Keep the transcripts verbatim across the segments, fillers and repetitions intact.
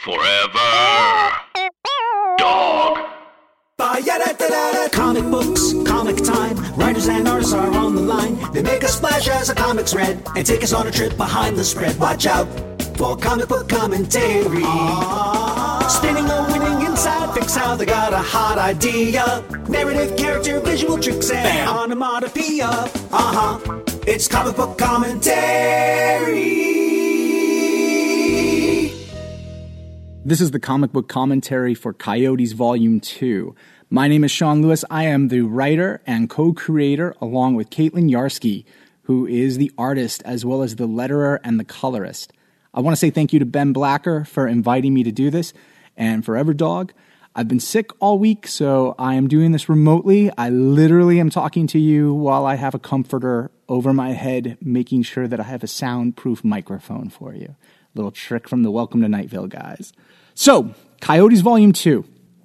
Forever. Dog. Comic books, comic time. Writers and artists are on the line. They make a splash as a comic's read and take us on a trip behind the spread. Watch out for comic book commentary. Aww. Spinning a winning inside, fix how they got a hot idea. Narrative, character, visual tricks, and Bam. Onomatopoeia. Uh-huh. It's comic book commentary. This is the comic book commentary for Coyotes Volume two. My name is Sean Lewis. I am the writer and co-creator along with Caitlin Yarsky, who is the artist as well as the letterer and the colorist. I want to say thank you to Ben Blacker for inviting me to do this, and Forever Dog. I've been sick all week, so I am doing this remotely. I literally am talking to you while I have a comforter over my head, making sure that I have a soundproof microphone for you. Little trick from the Welcome to Night Vale guys. So, Coyotes Volume two.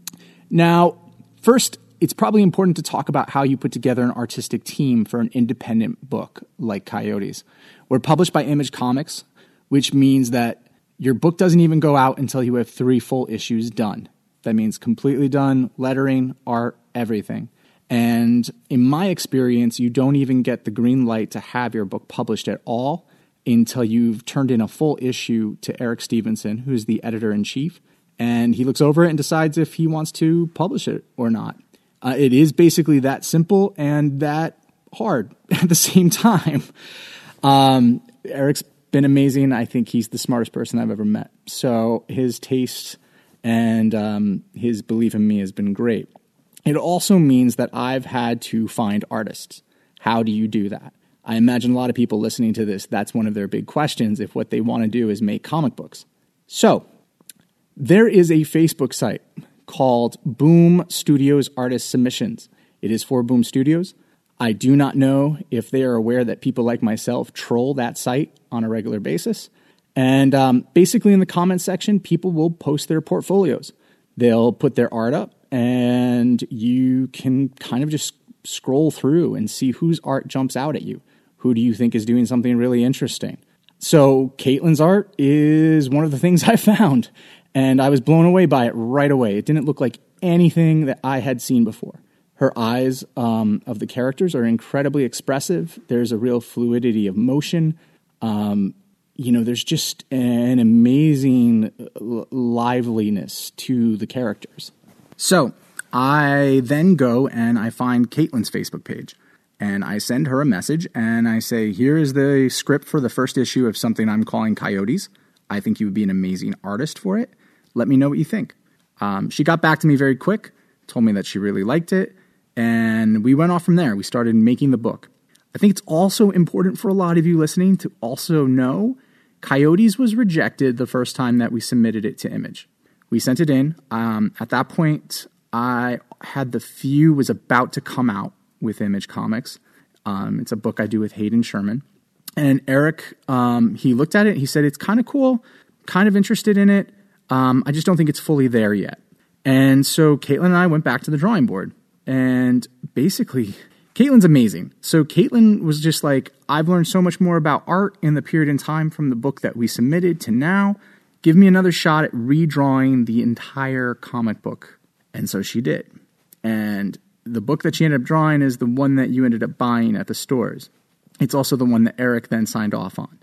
Now, first, it's probably important to talk about how you put together an artistic team for an independent book like Coyotes. We're published by Image Comics, which means that your book doesn't even go out until you have three full issues done. That means completely done, lettering, art, everything. And in my experience, you don't even get the green light to have your book published at all until you've turned in a full issue to Eric Stevenson, who's the editor-in-chief, and he looks over it and decides if he wants to publish it or not. Uh, it is basically that simple and that hard at the same time. Um, Eric's been amazing. I think he's the smartest person I've ever met. So his taste and um, his belief in me has been great. It also means that I've had to find artists. How do you do that? I imagine a lot of people listening to this, that's one of their big questions if what they want to do is make comic books. So, there is a Facebook site called Boom Studios Artist Submissions. It is for Boom Studios. I do not know if they are aware that people like myself troll that site on a regular basis. And um, basically in the comments section, people will post their portfolios. They'll put their art up, and you can kind of just scroll through and see whose art jumps out at you. Who do you think is doing something really interesting? So Caitlin's art is one of the things I found, and I was blown away by it right away. It didn't look like anything that I had seen before. Her eyes um, of the characters are incredibly expressive. There's a real fluidity of motion. Um, you know, there's just an amazing liveliness to the characters. So I then go and I find Caitlin's Facebook page. And I send her a message, and I say, here is the script for the first issue of something I'm calling Coyotes. I think you would be an amazing artist for it. Let me know what you think. Um, she got back to me very quick, told me that she really liked it, and we went off from there. We started making the book. I think it's also important for a lot of you listening to also know Coyotes was rejected the first time that we submitted it to Image. We sent it in. Um, at that point, I had the Few was about to come out with Image Comics. Um, it's a book I do with Hayden Sherman. And Eric, um, he looked at it. He said, it's kind of cool, kind of interested in it. Um, I just don't think it's fully there yet. And so Caitlin and I went back to the drawing board. And basically, Caitlin's amazing. So Caitlin was just like, I've learned so much more about art in the period in time from the book that we submitted to now. Give me another shot at redrawing the entire comic book. And so she did. And the book that she ended up drawing is the one that you ended up buying at the stores. It's also the one that Eric then signed off on.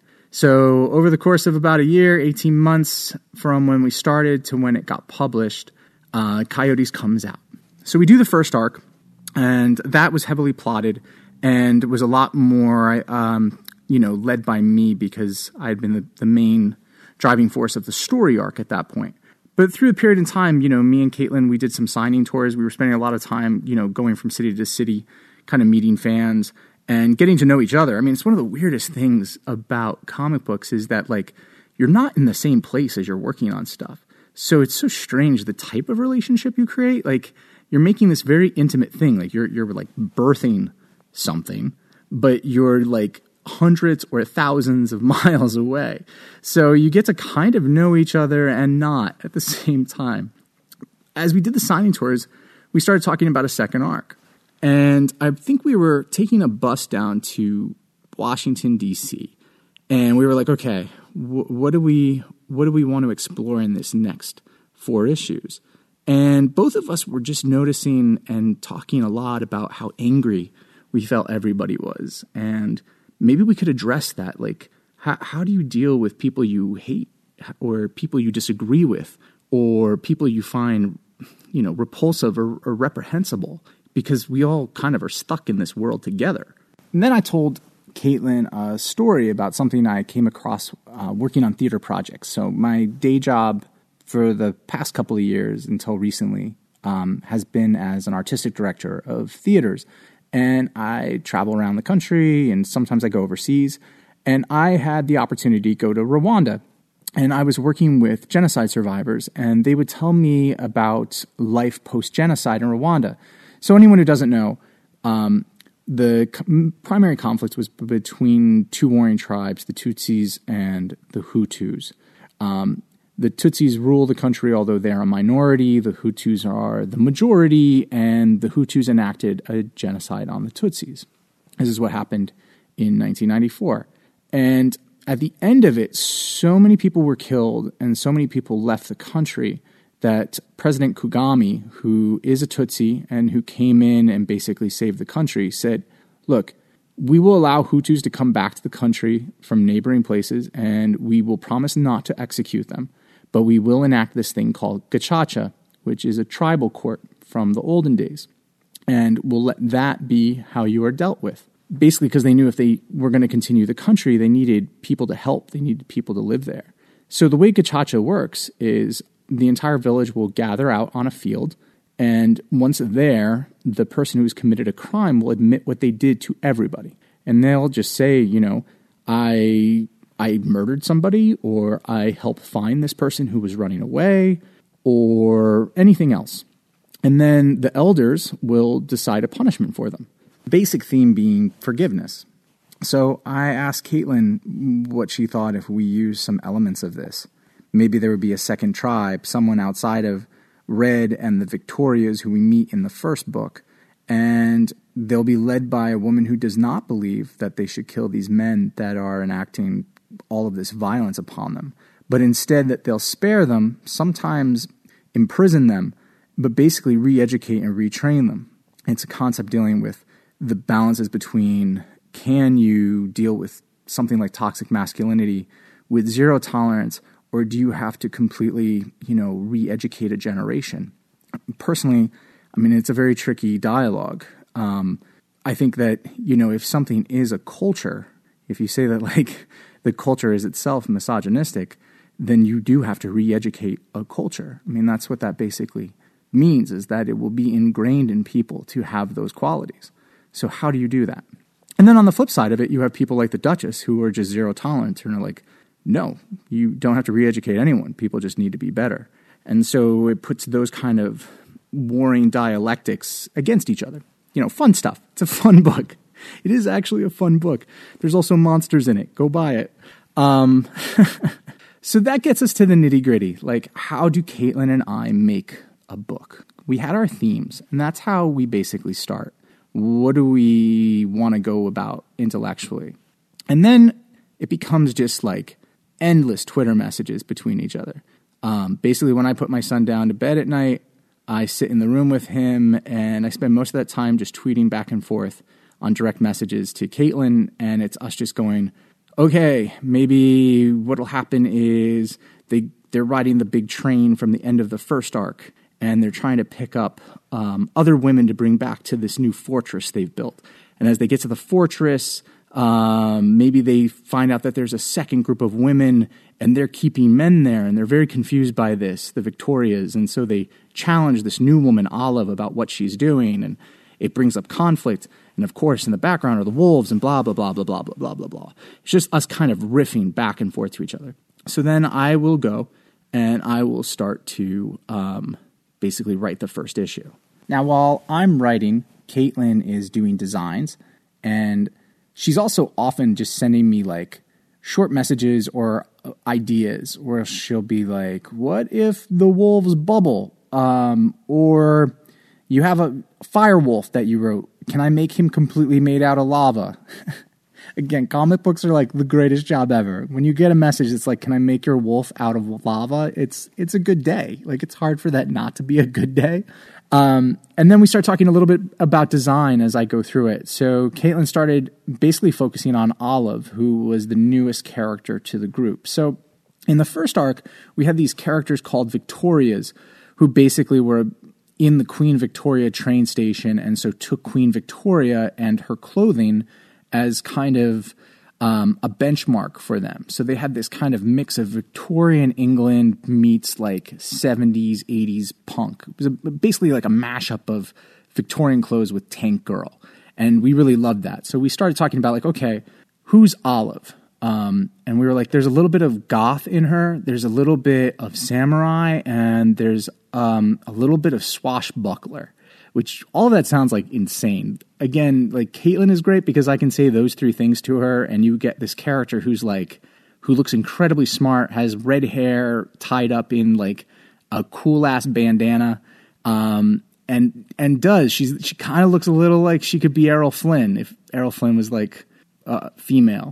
So over the course of about a year, eighteen months from when we started to when it got published, uh, Coyotes comes out. So we do the first arc, and that was heavily plotted and was a lot more, um, you know, led by me because I had been the, the main driving force of the story arc at that point. But through a period in time, you know, me and Caitlin, we did some signing tours. We were spending a lot of time, you know, going from city to city, kind of meeting fans and getting to know each other. I mean, it's one of the weirdest things about comic books is that, like, you're not in the same place as you're working on stuff. So it's so strange the type of relationship you create. Like, you're making this very intimate thing. Like, you're, you're like, birthing something, but you're, like, hundreds or thousands of miles away. So you get to kind of know each other and not at the same time. As we did the signing tours, we started talking about a second arc. And I think we were taking a bus down to Washington, D C. And we were like, okay, wh- what do we what do we want to explore in this next four issues? And both of us were just noticing and talking a lot about how angry we felt everybody was. And maybe we could address that. Like, how, how do you deal with people you hate or people you disagree with or people you find, you know, repulsive or, or reprehensible? Because we all kind of are stuck in this world together. And then I told Caitlin a story about something I came across uh, working on theater projects. So my day job for the past couple of years until recently um, has been as an artistic director of theaters. And I travel around the country and sometimes I go overseas. And I had the opportunity to go to Rwanda. And I was working with genocide survivors, and they would tell me about life post-genocide in Rwanda. So anyone who doesn't know, um, the co- primary conflict was between two warring tribes, the Tutsis and the Hutus. Um, the Tutsis rule the country, although they're a minority. The Hutus are the majority, and the Hutus enacted a genocide on the Tutsis. This is what happened in nineteen ninety-four. And at the end of it, so many people were killed and so many people left the country that President Kagame, who is a Tutsi and who came in and basically saved the country, said, look, we will allow Hutus to come back to the country from neighboring places and we will promise not to execute them, but we will enact this thing called Gacaca, which is a tribal court from the olden days, and we'll let that be how you are dealt with. Basically because they knew if they were going to continue the country, they needed people to help, they needed people to live there. So the way Gacaca works is the entire village will gather out on a field, and once there, the person who's committed a crime will admit what they did to everybody. And they'll just say, you know, I I murdered somebody, or I helped find this person who was running away, or anything else. And then the elders will decide a punishment for them. Basic theme being forgiveness. So I asked Caitlin what she thought if we used some elements of this. Maybe there would be a second tribe, someone outside of Red and the Victorias who we meet in the first book, and they'll be led by a woman who does not believe that they should kill these men that are enacting all of this violence upon them, but instead that they'll spare them, sometimes imprison them, but basically re-educate and retrain them. It's a concept dealing with the balances between, can you deal with something like toxic masculinity with zero tolerance, or do you have to completely, you know, re-educate a generation? Personally, I mean, it's a very tricky dialogue. Um, I think that, you know, if something is a culture, if you say that, like, the culture is itself misogynistic, then you do have to re-educate a culture. I mean, that's what that basically means, is that it will be ingrained in people to have those qualities. So how do you do that? And then on the flip side of it, you have people like the Duchess who are just zero tolerance and are like, no, you don't have to re-educate anyone. People just need to be better. And so it puts those kind of warring dialectics against each other. You know, fun stuff. It's a fun book. It is actually a fun book. There's also monsters in it. Go buy it. Um, so that gets us to the nitty-gritty. Like, how do Caitlin and I make a book? We had our themes, and that's how we basically start. What do we want to go about intellectually? And then it becomes just like endless Twitter messages between each other. Um, basically, when I put my son down to bed at night, I sit in the room with him, and I spend most of that time just tweeting back and forth on direct messages to Caitlin, and it's us just going, okay, maybe what'll happen is they, they're riding the big train from the end of the first arc, and they're trying to pick up um, other women to bring back to this new fortress they've built. And as they get to the fortress, um, maybe they find out that there's a second group of women and they're keeping men there, and they're very confused by this, the Victorias. And so they challenge this new woman, Olive, about what she's doing, and it brings up conflict. And of course, in the background are the wolves and blah, blah, blah, blah, blah, blah, blah, blah, blah. It's just us kind of riffing back and forth to each other. So then I will go and I will start to um, basically write the first issue. Now, while I'm writing, Caitlin is doing designs, and she's also often just sending me like short messages or ideas, where she'll be like, what if the wolves bubble? Um, or you have a fire wolf that you wrote. Can I make him completely made out of lava? Again, comic books are like the greatest job ever. When you get a message that's like, can I make your wolf out of lava? It's it's a good day. Like, it's hard for that not to be a good day. Um, and then we start talking a little bit about design as I go through it. So Caitlin started basically focusing on Olive, who was the newest character to the group. So in the first arc, we had these characters called Victorias, who basically were in the Queen Victoria train station, and so took Queen Victoria and her clothing as kind of um, a benchmark for them. So they had this kind of mix of Victorian England meets like seventies, eighties punk. It was a, basically like a mashup of Victorian clothes with Tank Girl. And we really loved that. So we started talking about like, okay, who's Olive? Um, and we were like, there's a little bit of goth in her. There's a little bit of samurai, and there's um, a little bit of swashbuckler, which all of that sounds like insane. Again, like Caitlin is great because I can say those three things to her, and you get this character who's like, who looks incredibly smart, has red hair tied up in like a cool ass bandana, um, and and does she's she kind of looks a little like she could be Errol Flynn if Errol Flynn was like uh, female.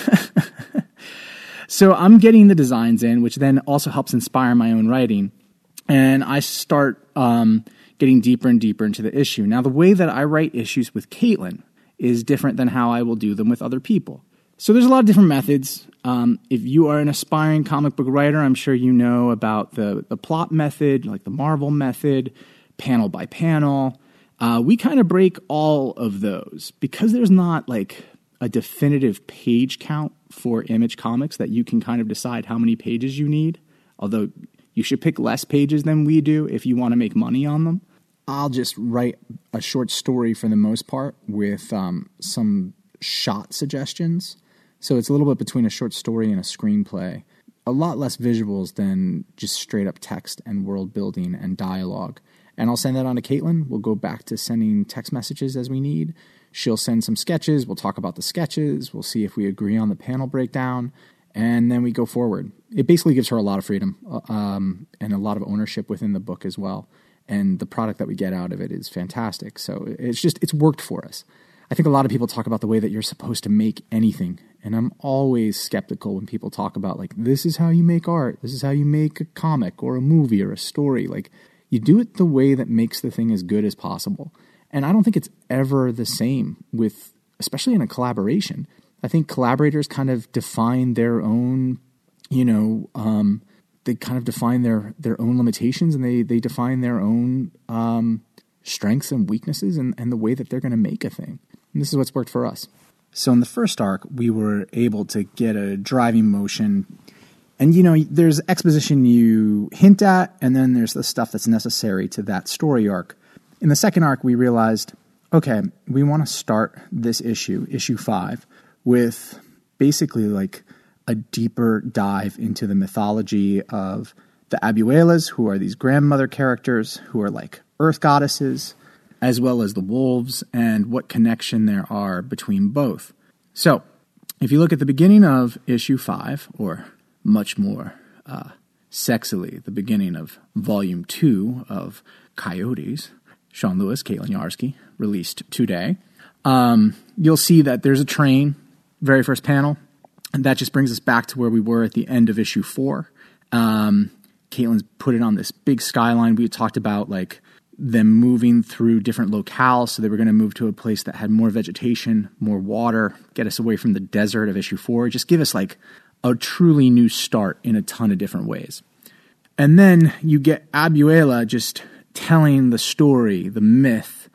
So I'm getting the designs in, which then also helps inspire my own writing, and I start um, getting deeper and deeper into the issue. Now, the way that I write issues with Caitlin is different than how I will do them with other people. So there's a lot of different methods. Um, if you are an aspiring comic book writer, I'm sure you know about the, the plot method, like the Marvel method, panel by panel. Uh, we kind of break all of those because there's not like a definitive page count for Image Comics that you can kind of decide how many pages you need, although you should pick less pages than we do if you want to make money on them. I'll just write a short story for the most part with um, some shot suggestions. So it's a little bit between a short story and a screenplay. A lot less visuals than just straight up text and world building and dialogue. And I'll send that on to Caitlin. We'll go back to sending text messages as we need. She'll send some sketches. We'll talk about the sketches. We'll see if we agree on the panel breakdown. And then we go forward. It basically gives her a lot of freedom um, and a lot of ownership within the book as well. And the product that we get out of it is fantastic. So it's just, it's worked for us. I think a lot of people talk about the way that you're supposed to make anything. And I'm always skeptical when people talk about like, this is how you make art. This is how you make a comic or a movie or a story. Like, you do it the way that makes the thing as good as possible. And I don't think it's ever the same with, especially in a collaboration. I think collaborators kind of define their own, you know, um, they kind of define their, their own limitations, and they, they define their own um, strengths and weaknesses and, and the way that they're going to make a thing. And this is what's worked for us. So in the first arc, we were able to get a driving motion. And, you know, there's exposition you hint at, and then there's the stuff that's necessary to that story arc. In the second arc, we realized, okay, we want to start this issue, issue five, with basically like a deeper dive into the mythology of the Abuelas, who are these grandmother characters who are like earth goddesses, as well as the wolves, and what connection there are between both. So, if you look at the beginning of issue five, or much more uh, sexily, the beginning of volume two of Coyotes, Sean Lewis, Caitlin Yarsky, released today, um, you'll see that there's a train, very first panel, and that just brings us back to where we were at the end of issue four. Um, Caitlin's put it on this big skyline. We had talked about like them moving through different locales, so they were going to move to a place that had more vegetation, more water, get us away from the desert of issue four, just give us like a truly new start in a ton of different ways. And then you get Abuela just telling the story, the myth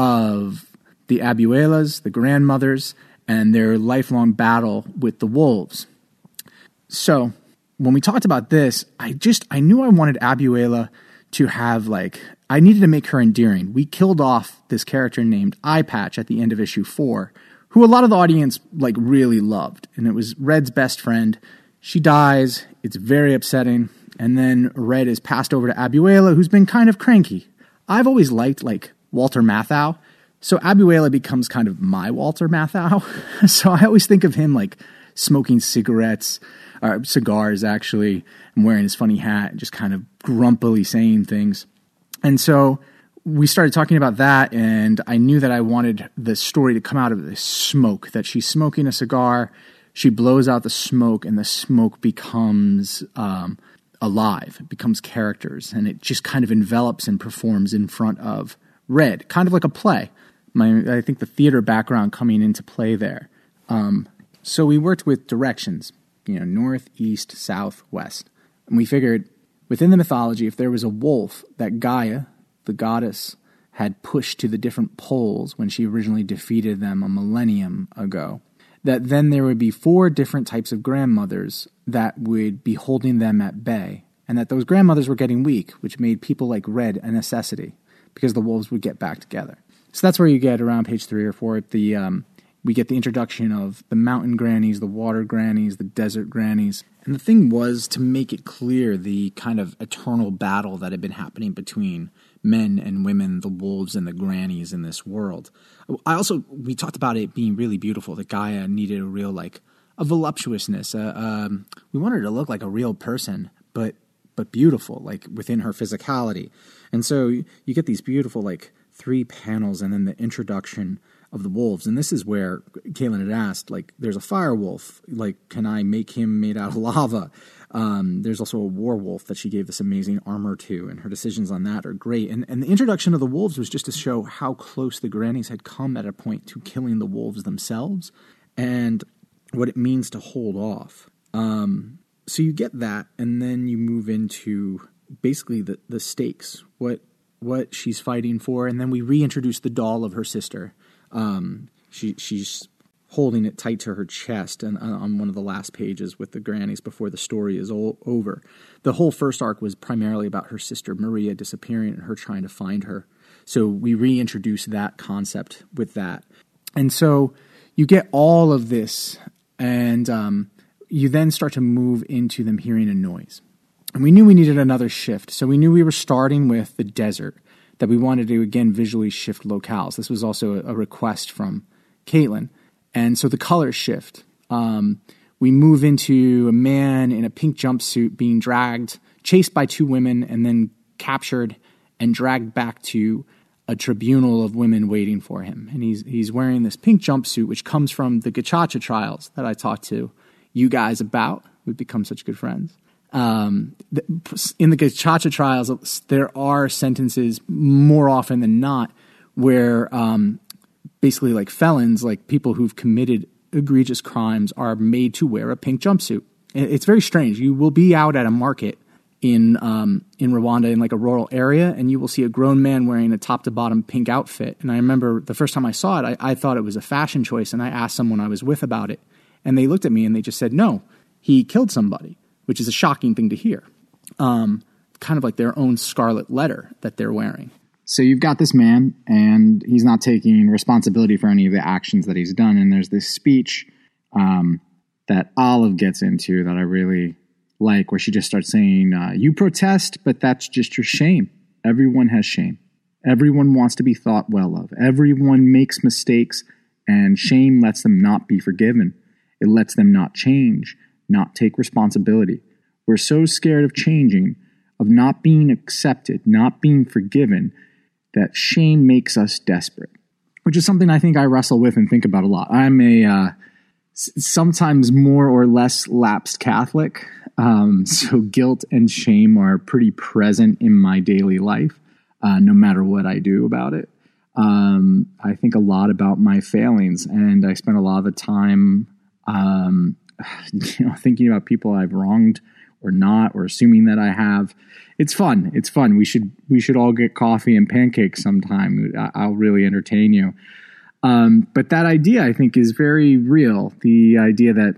of the Abuelas, the grandmothers, and their lifelong battle with the wolves. So when we talked about this, I just, I knew I wanted Abuela to have like, I needed to make her endearing. We killed off this character named Eye Patch at the end of issue four, who a lot of the audience like really loved. And it was Red's best friend. She dies. It's very upsetting. And then Red is passed over to Abuela, who's been kind of cranky. I've always liked like Walter Matthau. So Abuela becomes kind of my Walter Matthau. So I always think of him like smoking cigarettes, or cigars actually, and wearing his funny hat, and just kind of grumpily saying things. And so we started talking about that, and I knew that I wanted the story to come out of this smoke, that she's smoking a cigar, she blows out the smoke, and the smoke becomes um, alive, it becomes characters, and it just kind of envelops and performs in front of Red, kind of like a play. My, I think the theater background coming into play there. Um, so we worked with directions, you know, north, east, south, west. And we figured within the mythology, if there was a wolf that Gaia, the goddess, had pushed to the different poles when she originally defeated them a millennium ago, that then there would be four different types of grandmothers that would be holding them at bay, and that those grandmothers were getting weak, which made people like Red a necessity, because the wolves would get back together. So that's where you get around page three or four, the um, we get the introduction of the mountain grannies, the water grannies, the desert grannies. And the thing was to make it clear the kind of eternal battle that had been happening between men and women, the wolves and the grannies in this world. I also, we talked about it being really beautiful, that Gaia needed a real, like, a voluptuousness. Uh, um, we wanted her to look like a real person, but but beautiful, like within her physicality. And so you get these beautiful, like, three panels and then the introduction of the wolves. And this is where Caitlin had asked, like, there's a fire wolf, like, can I make him made out of lava? Um, there's also a war wolf that she gave this amazing armor to, and her decisions on that are great. And, and the introduction of the wolves was just to show how close the grannies had come at a point to killing the wolves themselves and what it means to hold off. Um, so you get that, and then you move into basically the, the stakes, what what she's fighting for, and then we reintroduce the doll of her sister. Um, she she's holding it tight to her chest and uh, on one of the last pages with the grannies before the story is all over. The whole first arc was primarily about her sister Maria disappearing and her trying to find her. So we reintroduce that concept with that. And so you get all of this, and um, you then start to move into them hearing a noise. And we knew we needed another shift. So we knew we were starting with the desert, that we wanted to, again, visually shift locales. This was also a, a request from Caitlin. And so the colors shift. Um, we move into a man in a pink jumpsuit being dragged, chased by two women, and then captured and dragged back to a tribunal of women waiting for him. And he's he's wearing this pink jumpsuit, which comes from the Gachacha trials that I talked to you guys about. We've become such good friends. Um, in the Gachacha trials, there are sentences more often than not where um, basically like felons, like people who've committed egregious crimes, are made to wear a pink jumpsuit. It's very strange. You will be out at a market in um, in Rwanda in like a rural area, and you will see a grown man wearing a top to bottom pink outfit. And I remember the first time I saw it, I, I thought it was a fashion choice, and I asked someone I was with about it, and they looked at me and they just said, no, he killed somebody, which is a shocking thing to hear. Um, kind of like their own scarlet letter that they're wearing. So you've got this man, and he's not taking responsibility for any of the actions that he's done. And there's this speech um, that Olive gets into that I really like, where she just starts saying, uh, you protest, but that's just your shame. Everyone has shame. Everyone wants to be thought well of. Everyone makes mistakes, and shame lets them not be forgiven. It lets them not change, not take responsibility. We're so scared of changing, of not being accepted, not being forgiven, that shame makes us desperate, which is something I think I wrestle with and think about a lot. I'm a uh, s- sometimes more or less lapsed Catholic, um, so guilt and shame are pretty present in my daily life, uh, no matter what I do about it. Um, I think a lot about my failings, and I spend a lot of the time um, you know, thinking about people I've wronged or not, or assuming that I have. It's fun. It's fun. We should we should all get coffee and pancakes sometime. I'll really entertain you. Um, but that idea, I think, is very real. The idea that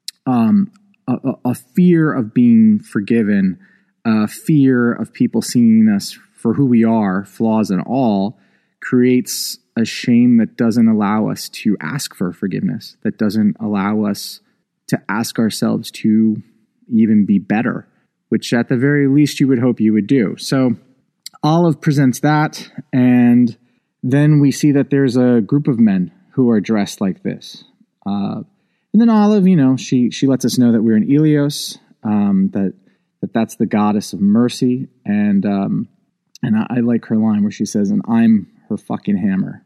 um, a, a fear of being forgiven, a fear of people seeing us for who we are, flaws and all, creates a shame that doesn't allow us to ask for forgiveness, that doesn't allow us to ask ourselves to even be better, which at the very least you would hope you would do. So Olive presents that, and then we see that there's a group of men who are dressed like this. Uh, and then Olive, you know, she she lets us know that we're in Ilios, um, that that that's the goddess of mercy, and um, And I, I like her line where she says, and I'm her fucking hammer.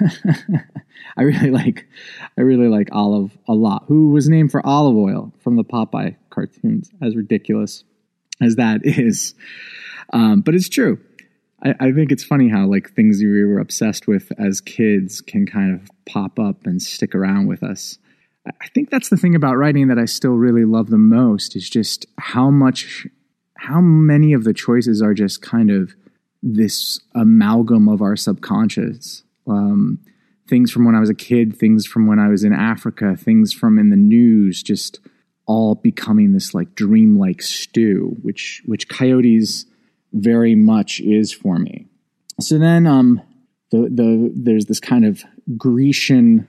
I really like, I really like Olive a lot, who was named for olive oil from the Popeye cartoons, as ridiculous as that is. Um, but it's true. I, I think it's funny how like things we were obsessed with as kids can kind of pop up and stick around with us. I think that's the thing about writing that I still really love the most, is just how much, how many of the choices are just kind of this amalgam of our subconscious. Um, things from when I was a kid, things from when I was in Africa, things from in the news, just all becoming this like dreamlike stew, which which Coyotes very much is for me. So then um, the the there's this kind of Grecian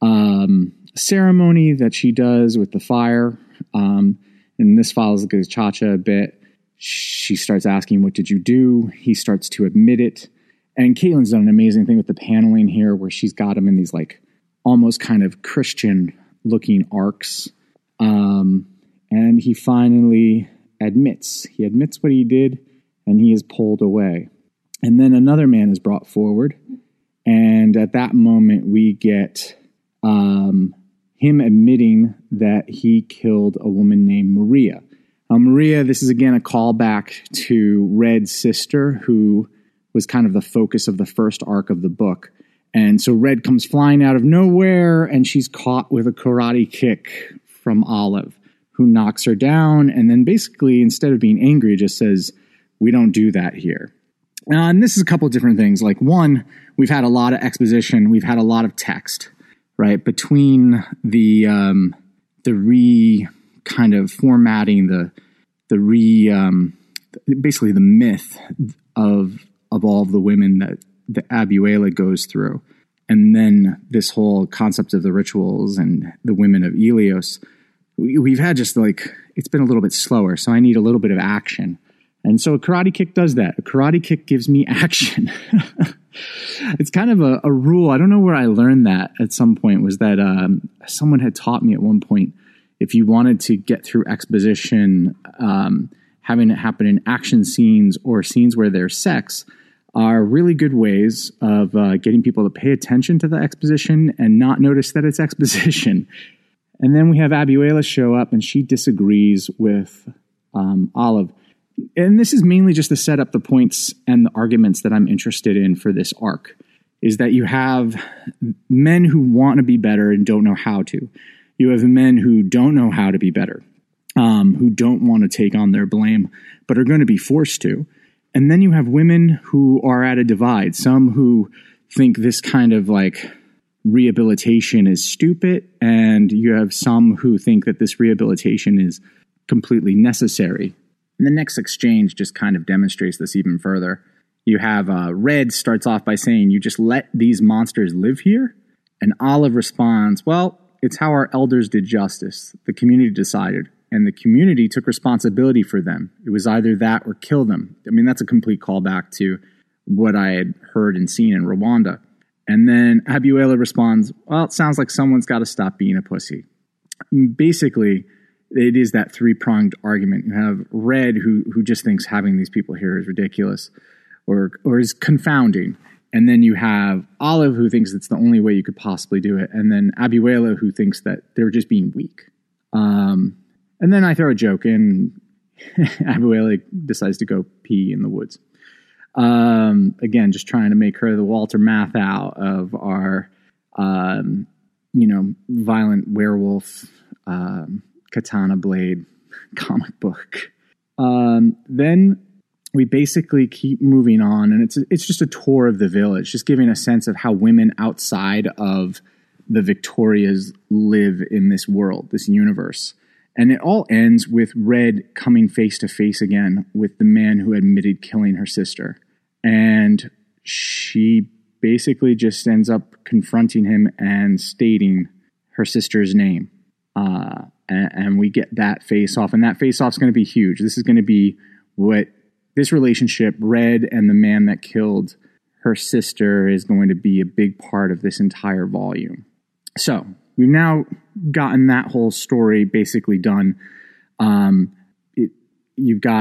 um, ceremony that she does with the fire. Um, and this follows the Cha-Cha a bit. She starts asking, what did you do? He starts to admit it. And Caitlin's done an amazing thing with the paneling here, where she's got him in these like almost kind of Christian looking arcs. Um, and he finally admits, he admits what he did, and he is pulled away. And then another man is brought forward. And at that moment, we get um, him admitting that he killed a woman named Maria. Now, Maria, this is again a callback to Red's sister, who was kind of the focus of the first arc of the book. And so Red comes flying out of nowhere, and she's caught with a karate kick from Olive, who knocks her down, and then basically, instead of being angry, just says, we don't do that here. Uh, and this is a couple of different things. Like, one, we've had a lot of exposition. We've had a lot of text, right? Between the um, the re kind of formatting, the the re um, basically the myth of of all of the women that the Abuela goes through, and then this whole concept of the rituals and the women of Ilios. We, we've had just like, it's been a little bit slower, so I need a little bit of action. And so a karate kick does that. A karate kick gives me action. It's kind of a, a rule. I don't know where I learned that at some point, was that um, someone had taught me at one point, if you wanted to get through exposition, um, having it happen in action scenes or scenes where there's sex are really good ways of uh, getting people to pay attention to the exposition and not notice that it's exposition. And then we have Abuela show up, and she disagrees with um, Olive. And this is mainly just to set up the points and the arguments that I'm interested in for this arc, is that you have men who want to be better and don't know how to. You have men who don't know how to be better, um, who don't want to take on their blame, but are going to be forced to. And then you have women who are at a divide, some who think this kind of like rehabilitation is stupid, and you have some who think that this rehabilitation is completely necessary. And the next exchange just kind of demonstrates this even further. You have uh, Red starts off by saying, you just let these monsters live here? And Olive responds, well, it's how our elders did justice. The community decided. And the community took responsibility for them. It was either that or kill them. I mean, that's a complete callback to what I had heard and seen in Rwanda. And then Abuela responds, well, it sounds like someone's got to stop being a pussy. Basically, it is that three-pronged argument. You have Red, who who just thinks having these people here is ridiculous or or is confounding. And then you have Olive, who thinks it's the only way you could possibly do it. And then Abuela, who thinks that they're just being weak. Um... And then I throw a joke in. Abuela decides to go pee in the woods. Um, again, just trying to make her the Walter Matthau of our, um, you know, violent werewolf, um, katana blade comic book. Um, then we basically keep moving on, and it's it's just a tour of the village, just giving a sense of how women outside of the Victorias live in this world, this universe. And it all ends with Red coming face to face again with the man who admitted killing her sister. And she basically just ends up confronting him and stating her sister's name. Uh, and, and we get that face off. And that face off is going to be huge. This is going to be what this relationship, Red and the man that killed her sister, is going to be a big part of this entire volume. So we've now gotten that whole story basically done. Um, it, you've got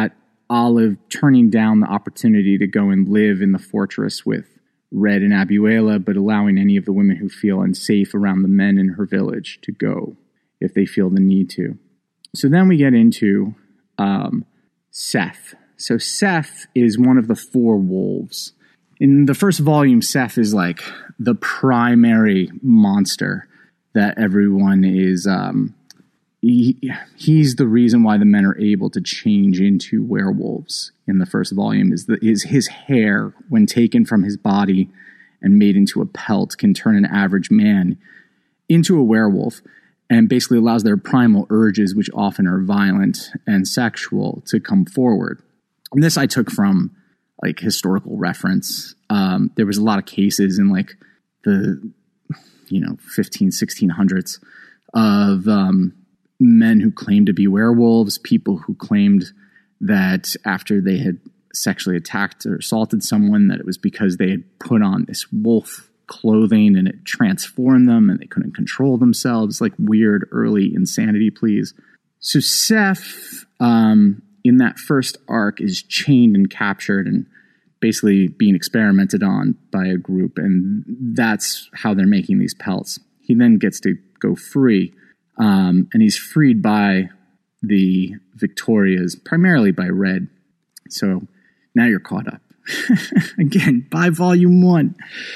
Olive turning down the opportunity to go and live in the fortress with Red and Abuela, but allowing any of the women who feel unsafe around the men in her village to go if they feel the need to. So then we get into um, Seth. So Seth is one of the four wolves. In the first volume, Seth is like the primary monster that everyone is... Um, he, he's the reason why the men are able to change into werewolves in the first volume, is, the, is his hair, when taken from his body and made into a pelt, can turn an average man into a werewolf and basically allows their primal urges, which often are violent and sexual, to come forward. And this I took from like historical reference. Um, there was a lot of cases in like the, you know, fifteen, sixteen hundreds of um, men who claimed to be werewolves, people who claimed that after they had sexually attacked or assaulted someone, that it was because they had put on this wolf clothing and it transformed them and they couldn't control themselves. Like weird early insanity pleas. So Seth, um, in that first arc, is chained and captured and basically being experimented on by a group, and that's how they're making these pelts. He then gets to go free, um, and he's freed by the Victorias, primarily by Red. So now you're caught up. Again, by volume one.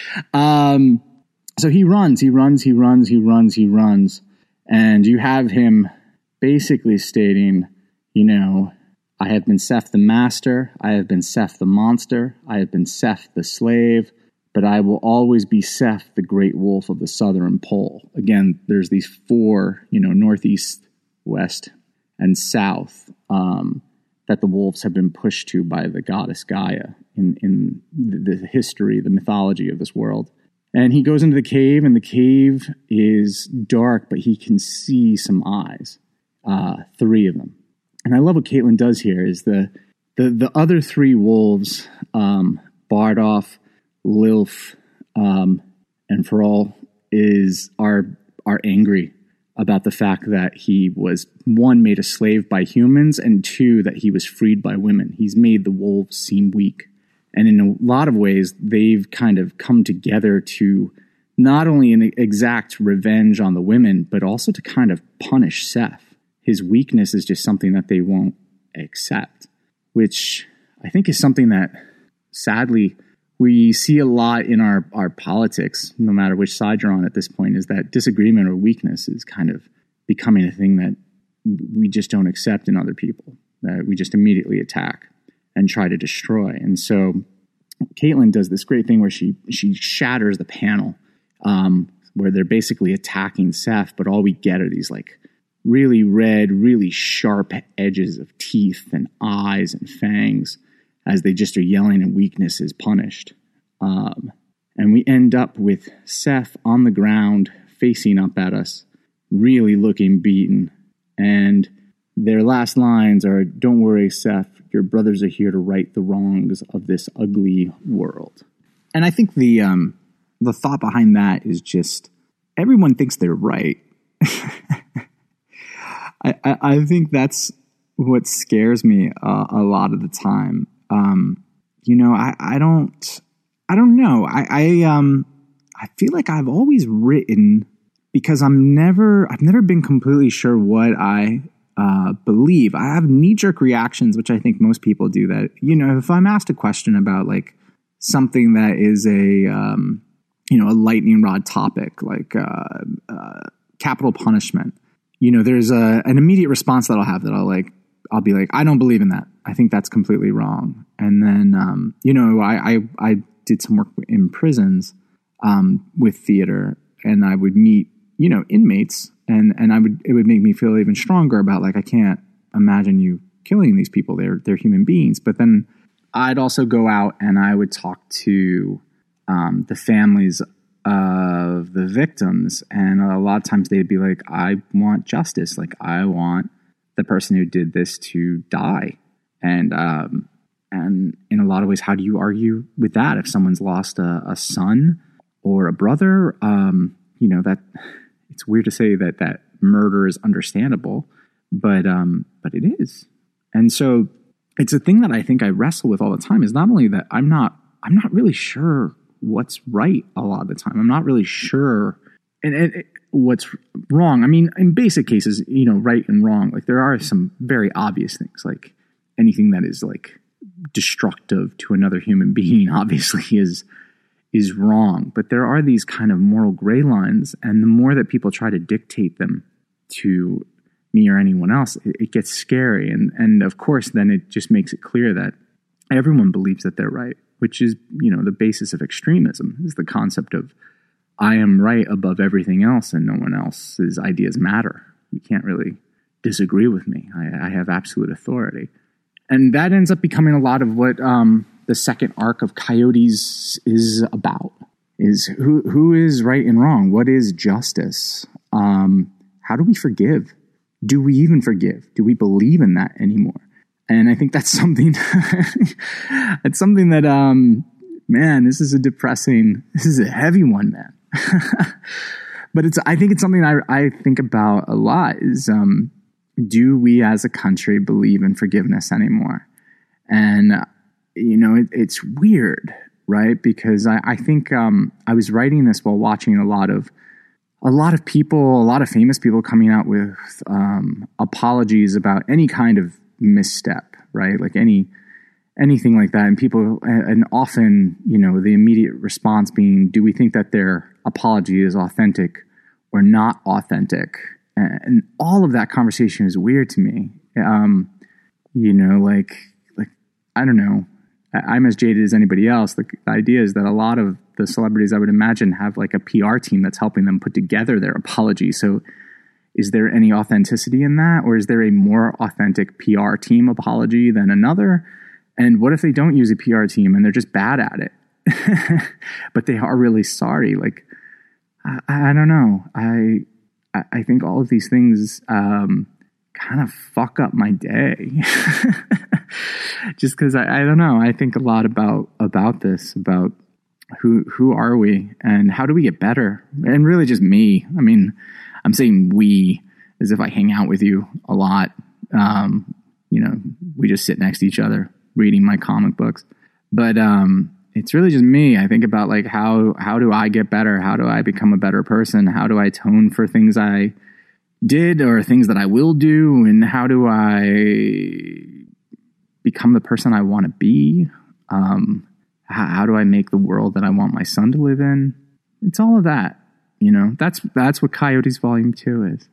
Um, so he runs, he runs, he runs, he runs, he runs, and you have him basically stating, you know, I have been Seth the master, I have been Seth the monster, I have been Seth the slave, but I will always be Seth, the great wolf of the southern pole. Again, there's these four, you know, northeast, west, and south, um, that the wolves have been pushed to by the goddess Gaia in, in the, the history, the mythology of this world. And he goes into the cave, and the cave is dark, but he can see some eyes, uh, three of them. And I love what Caitlin does here is the the, the other three wolves, um, Bardolph, Lilf, um, and Feral, is are are angry about the fact that he was, one, made a slave by humans, and two, that he was freed by women. He's made the wolves seem weak. And in a lot of ways, they've kind of come together to not only exact revenge on the women, but also to kind of punish Seth. His weakness is just something that they won't accept, which I think is something that, sadly, we see a lot in our, our politics, no matter which side you're on at this point, is that disagreement or weakness is kind of becoming a thing that we just don't accept in other people, that we just immediately attack and try to destroy. And so Caitlin does this great thing where she she shatters the panel, um, where they're basically attacking Seth, but all we get are these like really red, really sharp edges of teeth and eyes and fangs as they just are yelling, and weakness is punished. Um, and we end up with Seth on the ground, facing up at us, really looking beaten. And their last lines are, "Don't worry, Seth, your brothers are here to right the wrongs of this ugly world." And I think the um, the thought behind that is just, everyone thinks they're right. I, I, I think that's what scares me uh, a lot of the time. Um, you know, I, I don't, I don't know. I, I, um, I feel like I've always written because I'm never, I've never been completely sure what I uh, believe. I have knee-jerk reactions, which I think most people do. That, you know, if I'm asked a question about like something that is a, um, you know, a lightning rod topic, like uh, uh, capital punishment. You know, there's a, an immediate response that I'll have that I'll like, I'll be like, I don't believe in that. I think that's completely wrong. And then, um, you know, I, I, I did some work in prisons, um, with theater, and I would meet, you know, inmates, and, and I would, it would make me feel even stronger about like, I can't imagine you killing these people. They're, they're human beings. But then I'd also go out and I would talk to, um, the families of the victims, and a lot of times they'd be like, I want justice. Like, I want the person who did this to die. And um, and in a lot of ways, how do you argue with that? If someone's lost a, a son or a brother, um, you know, that it's weird to say that that murder is understandable, but um, but it is. And so it's a thing that I think I wrestle with all the time, is not only that I'm not, I'm not really sure what's right a lot of the time. I'm not really sure and, and what's wrong. I mean, in basic cases, you know, right and wrong, like there are some very obvious things, like anything that is like destructive to another human being obviously is is wrong. But there are these kind of moral gray lines, and the more that people try to dictate them to me or anyone else, it, it gets scary. And and of course, then it just makes it clear that everyone believes that they're right, which is, you know, the basis of extremism, is the concept of I am right above everything else and no one else's ideas matter. You can't really disagree with me. I, I have absolute authority. And that ends up becoming a lot of what um, the second arc of Coyotes is about, is who who is right and wrong? What is justice? Um, how do we forgive? Do we even forgive? Do we believe in that anymore? And I think that's something, it's something that, um, man, this is a depressing, this is a heavy one, man. But it's, I think it's something I, I think about a lot is, um, do we as a country believe in forgiveness anymore? And, uh, you know, it, it's weird, right? Because I, I think, um, I was writing this while watching a lot of, a lot of people, a lot of famous people coming out with, um, apologies about any kind of misstep, right? Like any, anything like that. And people, and often, you know, the immediate response being, do we think that their apology is authentic or not authentic? And all of that conversation is weird to me. Um, you know, like, like, I don't know. I'm as jaded as anybody else. The idea is that a lot of the celebrities, I would imagine, have like a P R team that's helping them put together their apology. So is there any authenticity in that? Or is there a more authentic P R team apology than another? And what if they don't use a P R team and they're just bad at it, but they are really sorry? Like, I, I don't know. I, I think all of these things um, kind of fuck up my day. Just because I, I don't know. I think a lot about about this, about who who are we and how do we get better? And really just me. I mean, I'm saying we as if I hang out with you a lot. Um, you know, we just sit next to each other reading my comic books. But um, it's really just me. I think about like how how do I get better? How do I become a better person? How do I atone for things I did or things that I will do? And how do I become the person I want to be? Um, how, how do I make the world that I want my son to live in? It's all of that. You know, that's that's what Coyotes Volume Two is.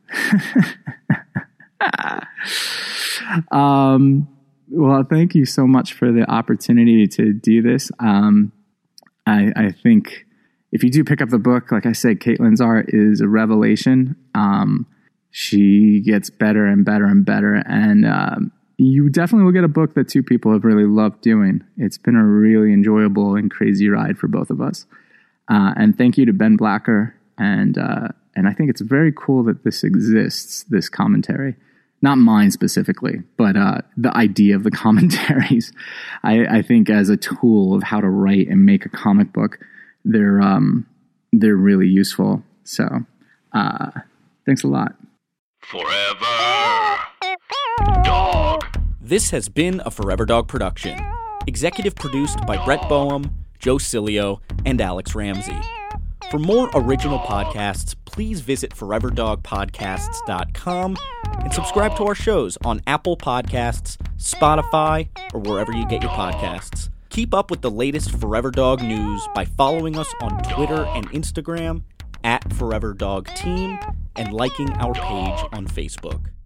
um, well, thank you so much for the opportunity to do this. Um, I, I think if you do pick up the book, like I said, Caitlin's art is a revelation. Um, she gets better and better and better, and um, you definitely will get a book that two people have really loved doing. It's been a really enjoyable and crazy ride for both of us. Uh, and thank you to Ben Blacker. And uh, and I think it's very cool that this exists, this commentary. Not mine specifically, but uh, the idea of the commentaries. I, I think as a tool of how to write and make a comic book, they're um, they're really useful. So uh, thanks a lot. Forever Dog. This has been a Forever Dog production. Executive produced by Brett Boehm, Joe Cilio, and Alex Ramsey. For more original podcasts, please visit forever dog podcasts dot com and subscribe to our shows on Apple Podcasts, Spotify, or wherever you get your podcasts. Keep up with the latest Forever Dog news by following us on Twitter and Instagram at Forever Dog Team and liking our page on Facebook.